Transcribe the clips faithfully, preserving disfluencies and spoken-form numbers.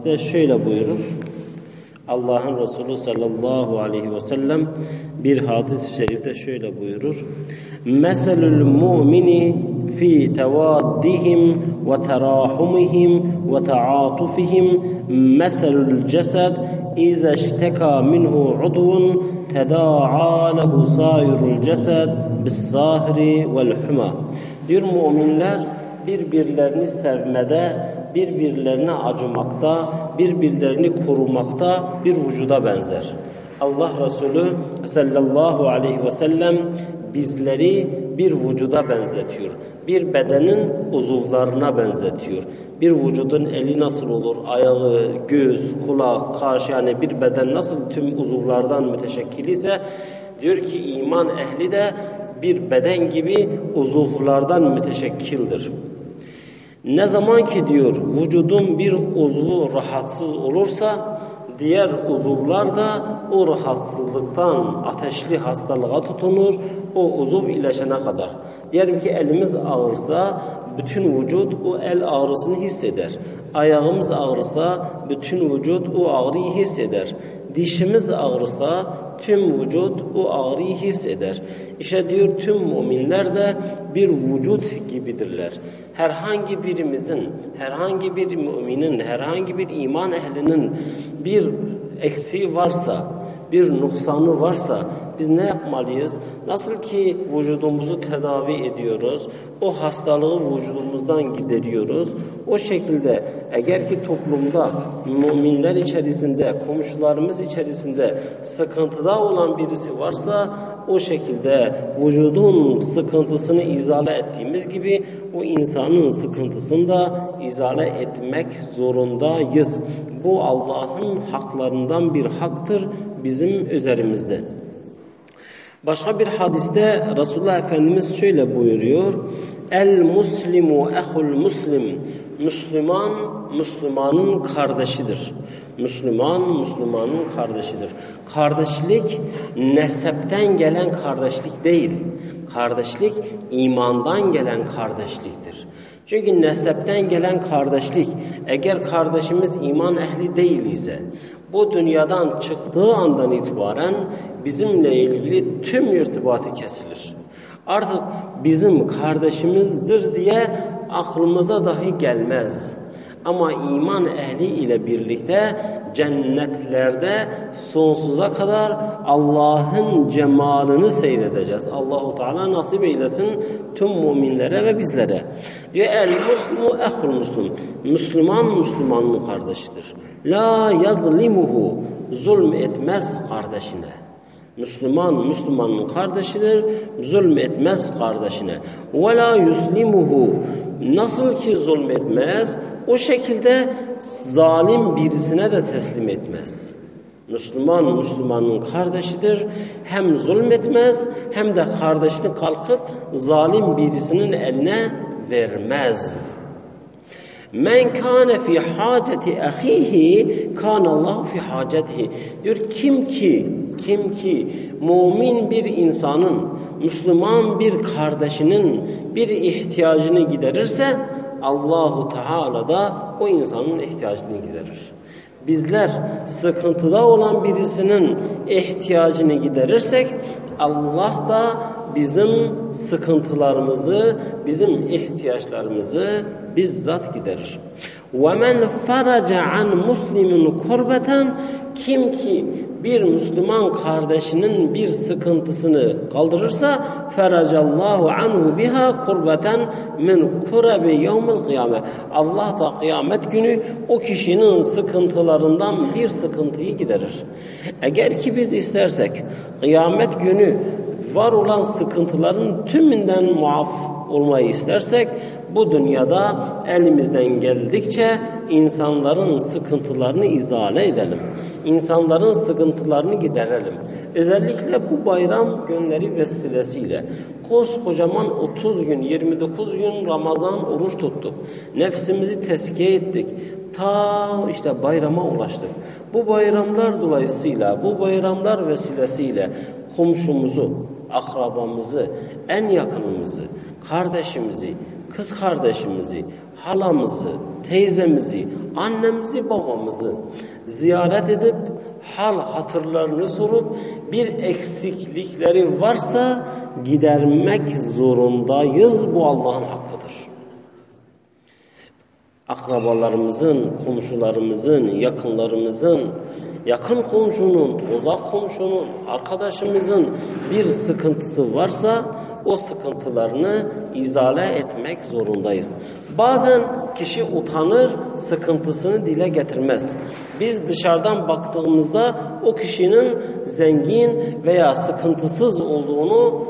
hadiste şöyle buyurur. Allah'ın Resulü sallallahu aleyhi ve sellem bir hadis-i şerifte şöyle buyurur. Meselul mu'mini fi tevaddihim ve terahumihim ve taatufihim meselul cesed iza işteka minhu udvun teda'a lehu sairul cesed bis sahri vel huma. Diyor, müminler birbirlerini sevmede, birbirlerine acımakta, birbirlerini korumakta bir vücuda benzer. Allah Resulü sallallahu aleyhi ve sellem bizleri bir vücuda benzetiyor. Bir bedenin uzuvlarına benzetiyor. Bir vücudun eli nasıl olur? Ayağı, göz, kulak, kaş, yani bir beden nasıl tüm uzuvlardan müteşekkil ise diyor ki iman ehli de bir beden gibi uzuvlardan müteşekkildir. Ne zaman ki diyor vücudun bir uzvu rahatsız olursa diğer uzuvlar da o rahatsızlıktan ateşli hastalığa tutunur, o uzuv iyileşene kadar. Diyelim ki elimiz ağrırsa bütün vücut o el ağrısını hisseder. Ayağımız ağrırsa bütün vücut o ağrıyı hisseder. Dişimiz ağrırsa tüm vücut o ağrıyı hisseder. İşte diyor tüm müminler de bir vücut gibidirler. Herhangi birimizin, herhangi bir müminin, herhangi bir iman ehlinin bir eksiği varsa, bir nuksanı varsa biz ne yapmalıyız? Nasıl ki vücudumuzu tedavi ediyoruz, o hastalığı vücudumuzdan gideriyoruz. O şekilde eğer ki toplumda, müminler içerisinde, komşularımız içerisinde sıkıntıda olan birisi varsa o şekilde vücudun sıkıntısını izale ettiğimiz gibi o insanın sıkıntısını da izale etmek zorundayız. Bu Allah'ın haklarından bir haktır bizim üzerimizde. Başka bir hadiste Resulullah Efendimiz şöyle buyuruyor. El muslimu ehul muslim. Müslüman, Müslümanın kardeşidir. Müslüman, Müslümanın kardeşidir. Kardeşlik nesepten gelen kardeşlik değil. Kardeşlik imandan gelen kardeşliktir. Çünkü nesepten gelen kardeşlik, eğer kardeşimiz iman ehli değil ise, bu dünyadan çıktığı andan itibaren bizimle ilgili tüm irtibatı kesilir. Artık bizim kardeşimizdir diye aklımıza dahi gelmez. Ama iman ehli ile birlikte cennetlerde sonsuza kadar Allah'ın cemalini seyredeceğiz. Allahu Teala nasip eylesin tüm müminlere ve bizlere. Diyor el muslimu ehul muslim. Müslüman Müslümanın kardeşidir. La yazlimuhu, zulm etmez kardeşine. Müslüman Müslümanın kardeşidir, zulm etmez kardeşine. Ve la yuslimuhu, nasıl ki zulm etmez, o şekilde zalim birisine de teslim etmez. Müslüman Müslümanın kardeşidir, hem zulmetmez hem de kardeşini kalkıp zalim birisinin eline vermez. Men kâne fî hâceti ahîhî kâne Allahu fî hâcetihi. Diyor kim ki, kim ki mümin bir insanın, Müslüman bir kardeşinin bir ihtiyacını giderirse Allahu Teala da o insanın ihtiyacını giderir. Bizler sıkıntıda olan birisinin ihtiyacını giderirsek Allah da bizim sıkıntılarımızı, bizim ihtiyaçlarımızı bizzat giderir. وَمَنْ فَرَجَ عَنْ مُسْلِمٍ كُرْبَةً, kim ki bir Müslüman kardeşinin bir sıkıntısını kaldırırsa فَرَجَ اللّٰهُ عَنْهُ بِهَا كُرْبَةً مِنْ كُرَبِ يَوْمِ الْقِيَامَةِ. Allah da kıyamet günü o kişinin sıkıntılarından bir sıkıntıyı giderir. Eğer ki biz istersek kıyamet günü var olan sıkıntıların tümünden muaf olmayı istersek bu dünyada elimizden geldikçe insanların sıkıntılarını izale edelim. İnsanların sıkıntılarını giderelim. Özellikle bu bayram günleri vesilesiyle koskocaman otuz gün, yirmi dokuz gün Ramazan oruç tuttuk. Nefsimizi tezkiye ettik. Ta işte bayrama ulaştık. Bu bayramlar dolayısıyla, bu bayramlar vesilesiyle komşumuzu, akrabamızı, en yakınımızı, kardeşimizi, kız kardeşimizi, halamızı, teyzemizi, annemizi, babamızı ziyaret edip hal hatırlarını sorup bir eksiklikleri varsa gidermek zorundayız. Bu Allah'ın hakkıdır. Akrabalarımızın, komşularımızın, yakınlarımızın, yakın komşunun, uzak komşunun, arkadaşımızın bir sıkıntısı varsa o sıkıntılarını izale etmek zorundayız. Bazen kişi utanır, sıkıntısını dile getirmez. Biz dışarıdan baktığımızda o kişinin zengin veya sıkıntısız olduğunu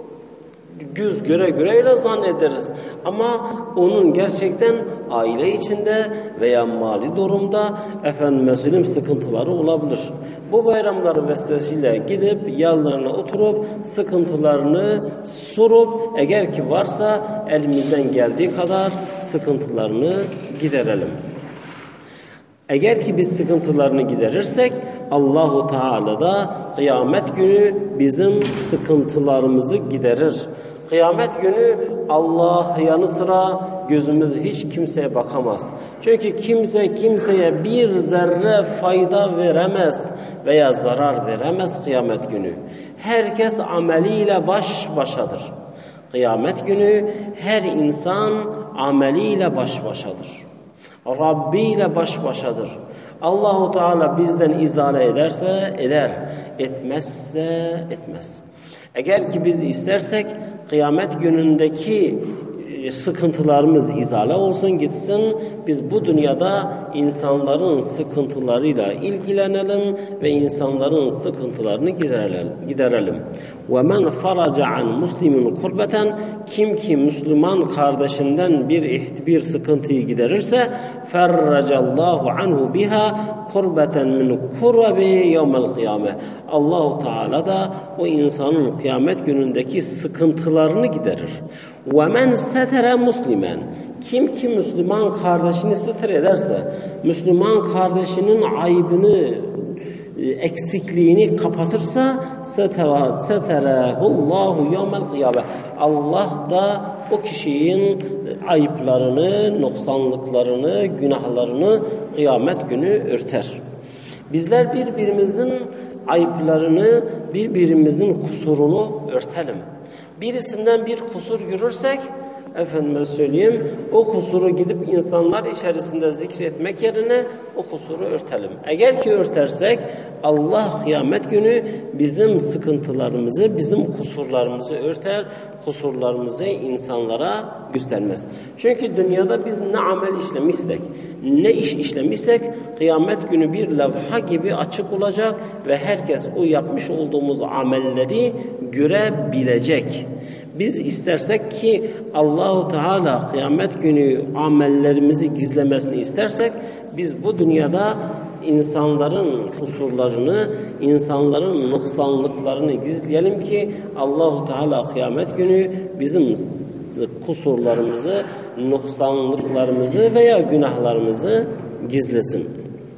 göz göre göre öyle zannederiz. Ama onun gerçekten aile içinde veya mali durumda efendim söyleyeyim sıkıntıları olabilir. Bu bayramları vesilesiyle gidip yanlarına oturup sıkıntılarını sorup eğer ki varsa elimizden geldiği kadar sıkıntılarını giderelim. Eğer ki biz sıkıntılarını giderirsek Allahu Teala da kıyamet günü bizim sıkıntılarımızı giderir. Kıyamet günü Allah yanı sıra gözümüz hiç kimseye bakamaz. Çünkü kimse kimseye bir zerre fayda veremez veya zarar veremez kıyamet günü. Herkes ameliyle baş başadır. Kıyamet günü her insan ameliyle baş başadır. Rabbi ile baş başadır. Allahu Teala bizden izale ederse eder, etmezse etmez. Eğer ki biz istersek kıyamet günündeki sıkıntılarımız izale olsun gitsin. Biz bu dünyada insanların sıkıntılarıyla ilgilenelim ve insanların sıkıntılarını giderelim. giderelim. وَمَنْ فَرَجَ عَنْ مُسْلِمٍ kurbeten kim ki Müslüman kardeşinden bir bir sıkıntıyı giderirse فَرَّجَ اللّٰهُ عَنْهُ بِهَا kurbeten min kurabi yevmel kıyame. Allahu Teala da o insanın kıyamet günündeki sıkıntılarını giderir. وَمَنْ سَتَرَ مُسْلِمًا kim ki Müslüman kardeşini sıtır ederse, Müslüman kardeşinin aybını, eksikliğini kapatırsa seterehullahu yevmel kıyame. Allah da o kişinin ayıplarını, noksanlıklarını, günahlarını kıyamet günü örter. Bizler birbirimizin ayıplarını, birbirimizin kusurunu örtelim. Birisinden bir kusur görürsek, efendime söyleyeyim, o kusuru gidip insanlar içerisinde zikretmek yerine o kusuru örtelim. Eğer ki örtersek Allah kıyamet günü bizim sıkıntılarımızı, bizim kusurlarımızı örter, kusurlarımızı insanlara göstermez. Çünkü dünyada biz ne amel işlemişsek, ne iş işlemişsek kıyamet günü bir levha gibi açık olacak ve herkes o yapmış olduğumuz amelleri görebilecek. Biz istersek ki Allahu Teala kıyamet günü amellerimizi gizlemesini istersek biz bu dünyada insanların kusurlarını, insanların noksanlıklarını gizleyelim ki Allahu Teala kıyamet günü bizim kusurlarımızı, noksanlıklarımızı veya günahlarımızı gizlesin.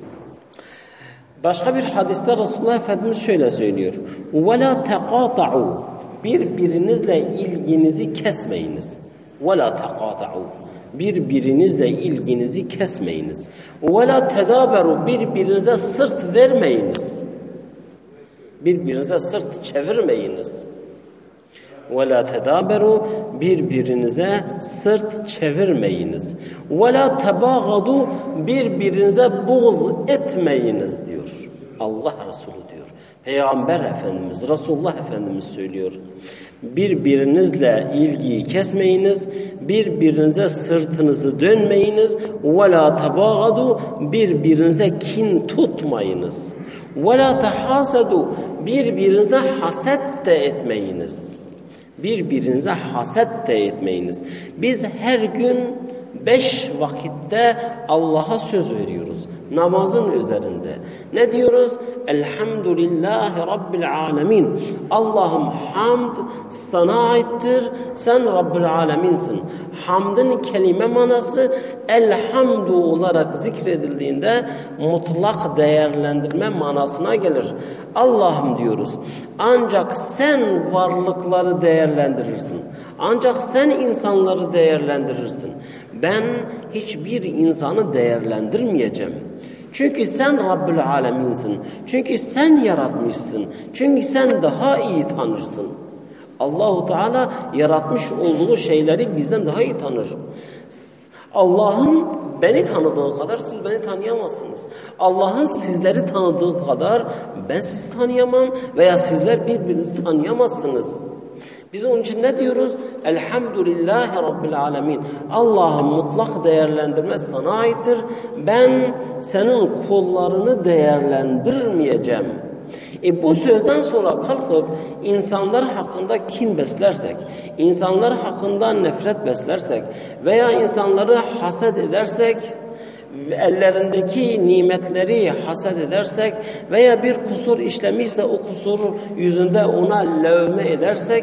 Başka bir hadiste Resulullah Efendimiz şöyle söylüyor. وَلَا تَقَاطَعُوا birbirinizle ilginizi kesmeyiniz. وَلَا تَقَاطَعُوا birbirinizle ilginizi kesmeyiniz. وَلَا تَدَابَرُوا birbirinize sırt vermeyiniz. Birbirinize sırt çevirmeyiniz. وَلَا تَدَابَرُوا birbirinize sırt çevirmeyiniz. وَلَا تَبَاغَضُوا birbirinize buğz etmeyiniz diyor. Allah Resulü diyor. Peygamber Efendimiz, Resulullah Efendimiz söylüyor. Birbirinizle ilgiyi kesmeyiniz, birbirinize sırtınızı dönmeyiniz. وَلَا تَبَاغَضُوا birbirinize kin tutmayınız. وَلَا تَحَاسَدُوا birbirinize haset de etmeyiniz. Birbirinize haset de etmeyiniz. Biz her gün beş vakitte Allah'a söz veriyoruz. Namazın üzerinde. Ne diyoruz? Elhamdülillahi Rabbil alemin. Allah'ım hamd sana aittir. Sen Rabbil aleminsin. Hamdın kelime manası elhamdu olarak zikredildiğinde mutlak değerlendirme manasına gelir. Allah'ım diyoruz. Ancak sen varlıkları değerlendirirsin. Ancak sen insanları değerlendirirsin. Ben hiçbir insanı değerlendirmeyeceğim. Çünkü sen Rabbül Aleminsin. Çünkü sen yaratmışsın. Çünkü sen daha iyi tanırsın. Allahu Teala yaratmış olduğu şeyleri bizden daha iyi tanır. Allah'ın beni tanıdığı kadar siz beni tanıyamazsınız. Allah'ın sizleri tanıdığı kadar ben sizi tanıyamam veya sizler birbirinizi tanıyamazsınız. Biz onun için ne diyoruz? Elhamdülillahi Rabbil Alemin. Allah'ın mutlak değerlendirme sana aittir. Ben senin kullarını değerlendirmeyeceğim. E bu sözden sonra kalkıp insanlar hakkında kin beslersek, insanlar hakkında nefret beslersek veya insanları haset edersek, ellerindeki nimetleri haset edersek veya bir kusur işlemişse o kusur yüzünde ona levme edersek,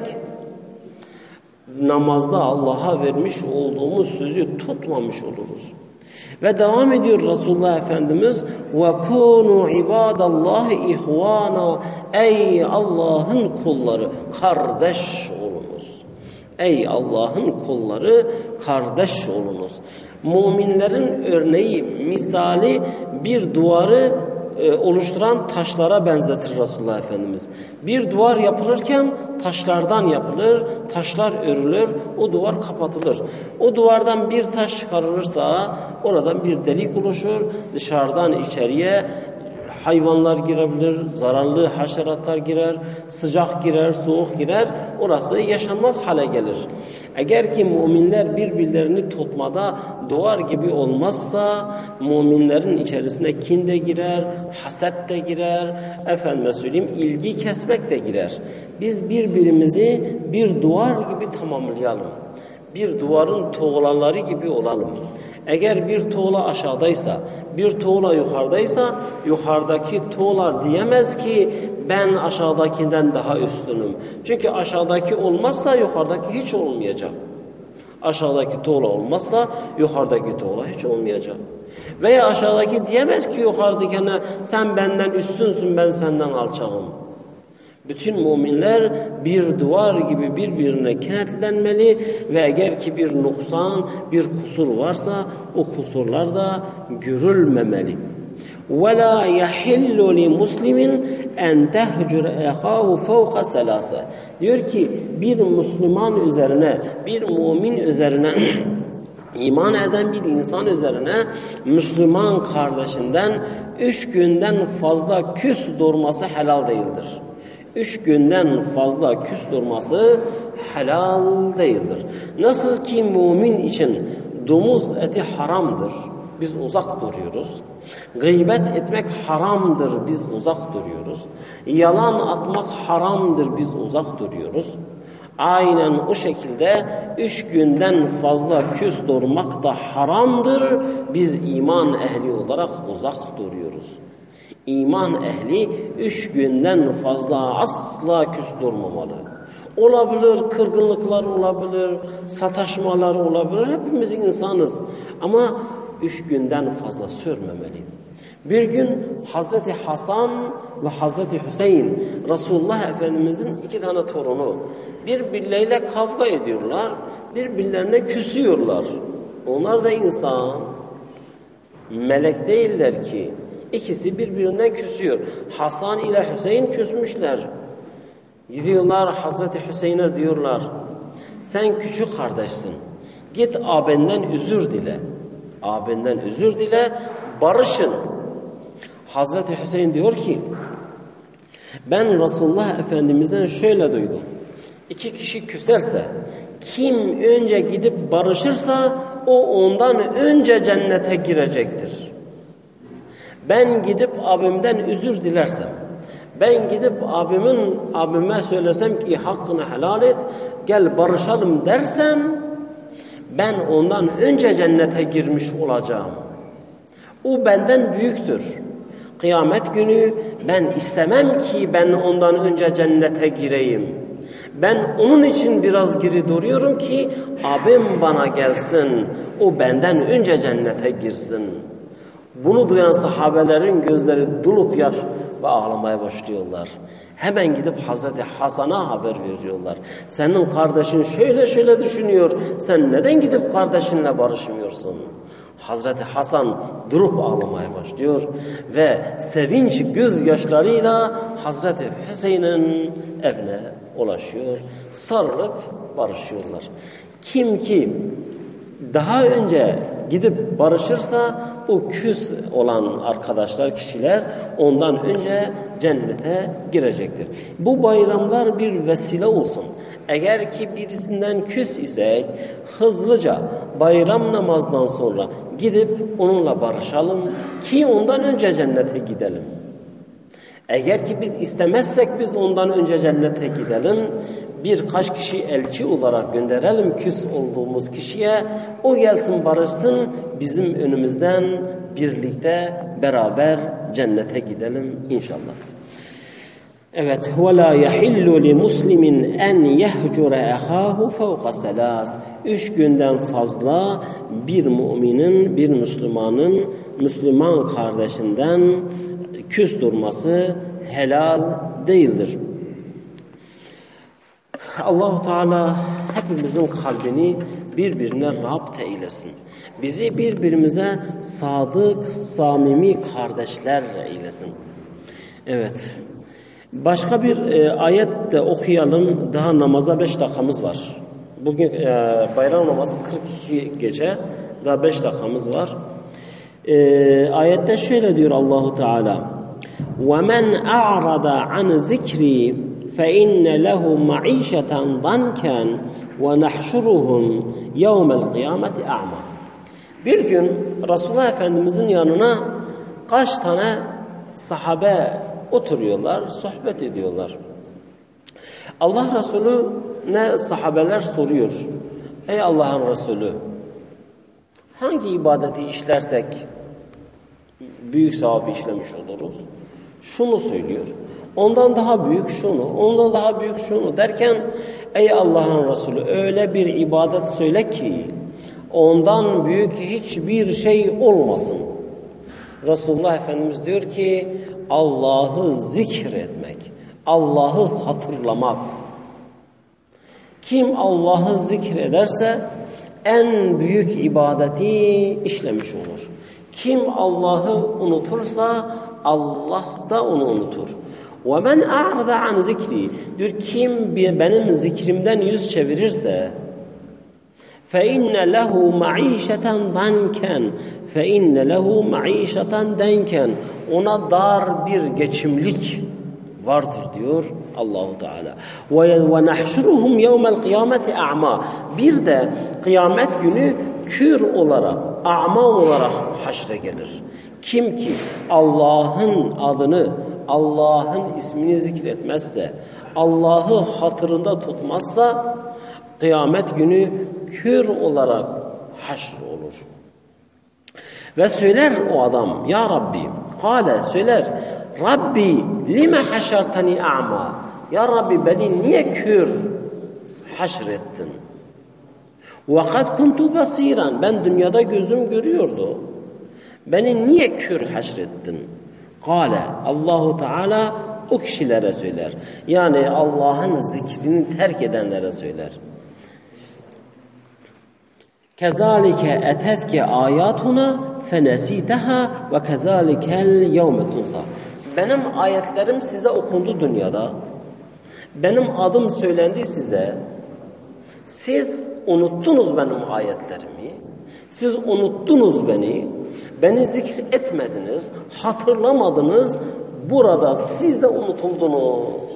namazda Allah'a vermiş olduğumuz sözü tutmamış oluruz. Ve devam ediyor Resulullah Efendimiz ve kunu ibadallahi ihvana, ey Allah'ın kulları kardeş olunuz. Ey Allah'ın kulları kardeş olunuz. Müminlerin örneği, misali bir duvarı e, oluşturan taşlara benzetir Resulullah Efendimiz. Bir duvar yapılırken taşlardan yapılır, taşlar örülür, o duvar kapatılır. O duvardan bir taş çıkarılırsa oradan bir delik oluşur, dışarıdan içeriye hayvanlar girebilir, zararlı haşeratlar girer, sıcak girer, soğuk girer, orası yaşanmaz hale gelir. Eğer ki müminler birbirlerini tutmada duvar gibi olmazsa, müminlerin içerisine kin de girer, haset de girer, efendime söyleyeyim ilgi kesmek de girer. Biz birbirimizi bir duvar gibi tamamlayalım. Bir duvarın tuğlaları gibi olalım. Eğer bir tuğla aşağıdaysa, bir tuğla yukarıdaysa, yukarıdaki tuğla diyemez ki ben aşağıdakinden daha üstünüm. Çünkü aşağıdaki olmazsa yukarıdaki hiç olmayacak. Aşağıdaki tuğla olmazsa yukarıdaki tuğla hiç olmayacak. Veya aşağıdaki diyemez ki yukarıdakine sen benden üstünsün, ben senden alçağım. Bütün müminler bir duvar gibi birbirine kenetlenmeli ve eğer ki bir noksan, bir kusur varsa o kusurlar da görülmemeli. وَلَا يَحِلُّ لِمُسْلِمٍ اَنْ تَهْجُرَ اَخَاهُ فَوْقَ سَلَاسَ. Diyor ki bir Müslüman üzerine, bir mümin üzerine, iman eden bir insan üzerine Müslüman kardeşinden üç günden fazla küs durması helal değildir. Üç günden fazla küs durması helal değildir. Nasıl ki mümin için domuz eti haramdır, biz uzak duruyoruz. Gıybet etmek haramdır, biz uzak duruyoruz. Yalan atmak haramdır, biz uzak duruyoruz. Aynen o şekilde üç günden fazla küs durmak da haramdır, biz iman ehli olarak uzak duruyoruz. İman ehli üç günden fazla asla küs durmamalı. Olabilir, kırgınlıklar olabilir, sataşmalar olabilir. Hepimiz insanız. Ama üç günden fazla sürmemeli. Bir gün Hazreti Hasan ve Hazreti Hüseyin, Resulullah Efendimizin iki tane torunu birbirleriyle kavga ediyorlar, birbirlerine küsüyorlar. Onlar da insan, melek değiller ki. İkisi birbirinden küsüyor. Hasan ile Hüseyin küsmüşler. Gidiyorlar Hazreti Hüseyin'e diyorlar, sen küçük kardeşsin, git abinden özür dile. Abinden özür dile, barışın. Hazreti Hüseyin diyor ki, ben Resulullah Efendimiz'den şöyle duydum. İki kişi küserse, kim önce gidip barışırsa o ondan önce cennete girecektir. Ben gidip abimden özür dilersem, ben gidip abimin abime söylesem ki hakkını helal et, gel barışalım dersem, ben ondan önce cennete girmiş olacağım. O benden büyüktür. Kıyamet günü ben istemem ki ben ondan önce cennete gireyim. Ben onun için biraz geri duruyorum ki abim bana gelsin, o benden önce cennete girsin. Bunu duyan sahabelerin gözleri dolup yaş, ve ağlamaya başlıyorlar. Hemen gidip Hazreti Hasan'a haber veriyorlar. Senin kardeşin şöyle şöyle düşünüyor. Sen neden gidip kardeşinle barışmıyorsun? Hazreti Hasan durup ağlamaya başlıyor ve sevinç gözyaşlarıyla Hazreti Hüseyin'in evine ulaşıyor. Sarılıp barışıyorlar. Kim ki daha önce gidip barışırsa o küs olan arkadaşlar, kişiler ondan önce cennete girecektir. Bu bayramlar bir vesile olsun. Eğer ki birisinden küs isek hızlıca bayram namazdan sonra gidip onunla barışalım ki ondan önce cennete gidelim. Eğer ki biz istemezsek biz ondan önce cennete gidelim. Birkaç kişi elçi olarak gönderelim küs olduğumuz kişiye. O gelsin barışsın, bizim önümüzden birlikte beraber cennete gidelim inşallah. Evet, وَلَا يَحِلُّ لِمُسْلِمٍ اَنْ يَهْجُرَ اَخَاهُ فَوْقَ سَلَاسٍ Üç günden fazla bir müminin, bir Müslümanın, Müslüman kardeşinden küs durması helal değildir. Allah-u Teala hepimizin kalbini birbirine rapt eylesin. Bizi birbirimize sadık, samimi kardeşler eylesin. Evet. Başka bir e, ayet de okuyalım. Daha namaza beş dakikamız var. Bugün e, bayram namazı kırk iki gece. Daha beş dakikamız var. E, ayette şöyle diyor Allah-u Teala: وَمَنْ أَعْرَضَ عَنْ ذِكْرِي فَإِنَّ لَهُ مَعِيشَةً ضَنْكًا وَنَحْشُرُهُمْ يَوْمَ الْقِيَامَةِ أَعْمَى Bir gün Resulullah Efendimizin yanına kaç tane sahabe oturuyorlar, sohbet ediyorlar. Allah Resulü ne sahabeler soruyor. Ey Allah'ın Resulü, hangi ibadeti işlersek büyük sevabı işlemiş oluruz? Şunu söylüyor. Ondan daha büyük şunu, ondan daha büyük şunu derken ey Allah'ın Resulü öyle bir ibadet söyle ki ondan büyük hiçbir şey olmasın. Resulullah Efendimiz diyor ki Allah'ı zikretmek, Allah'ı hatırlamak. Kim Allah'ı zikrederse en büyük ibadeti işlemiş olur. Kim Allah'ı unutursa Allah da onu unutur. وَمَنْ أَعْرَضَ عَنْ ذِكْرِي diyor kim benim zikrimden yüz çevirirse فَاِنَّ لَهُ مَعِيشَةً دَنْكًا فَاِنَّ لَهُ مَعِيشَةً دَنْكًا ona dar bir geçimlik vardır diyor Allah-u Teala. وَنَحْشُرُهُمْ يَوْمَ الْقِيَامَةِ أَعْمَى bir de kıyamet günü kür olarak, a'ma olarak haşre gelir. Kim ki Allah'ın adını, Allah'ın ismini zikretmezse, Allah'ı hatırında tutmazsa kıyamet günü kür olarak haşr olur. Ve söyler o adam, ya Rabbi, kâle söyler, Rabbi lime haşartani a'ma, ya Rabbi beni niye kür haşrettin? وَقَدْ كُنْتُ بَصِيرًا ben dünyada gözüm görüyordu. Beni niye kür haşrettin? Kâle Allahu Teala o kişilere söyler. Yani Allah'ın zikrini terk edenlere söyler. Kezalike etetke ayatuna fenesitaha ve kezalikel yevme tunsa. Benim ayetlerim size okundu dünyada. Benim adım söylendi size. Siz unuttunuz benim ayetlerimi. Siz unuttunuz beni. Beni zikretmediniz, hatırlamadınız. Burada siz de unutuldunuz.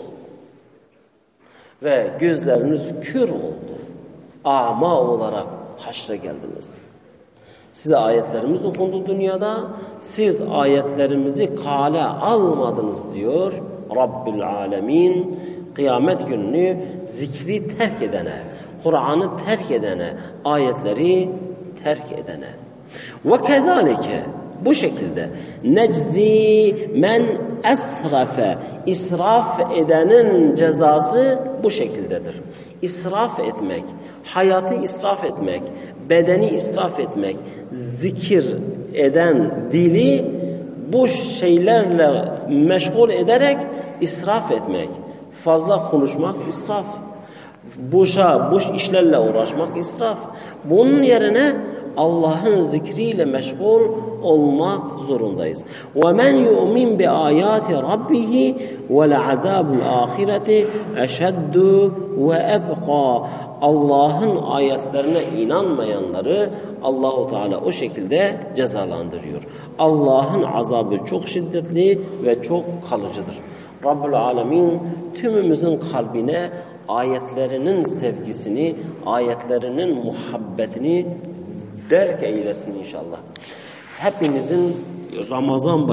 Ve gözleriniz kör oldu. Ama olarak haşre geldiniz. Size ayetlerimiz okundu dünyada. Siz ayetlerimizi kale almadınız diyor Rabbül Alemin. Kıyamet gününü zikri terk edene, Kur'an'ı terk edene, ayetleri terk edene. Ve kezalike bu şekilde neczi men esrafe israf edenin cezası bu şekildedir. İsraf etmek, hayatı israf etmek, bedeni israf etmek, zikir eden dili boş şeylerle meşgul ederek israf etmek. Fazla konuşmak israf. Boşa, boş işlerle uğraşmak israf. Bunun yerine Allah'ın zikriyle meşgul olmak zorundayız. وَمَنْ يُؤْمِنْ بِآيَاتِ رَبِّهِ وَلَعَذَابُ الْآخِرَةِ اَشَدُّ وَاَبْقَى. Allah'ın ayetlerine inanmayanları Allahu Teala o şekilde cezalandırıyor. Allah'ın azabı çok şiddetli ve çok kalıcıdır. Rabbul Alemin tümümüzün kalbine ayetlerinin sevgisini, ayetlerinin muhabbetini derk eylesin inşallah. Hepinizin Ramazan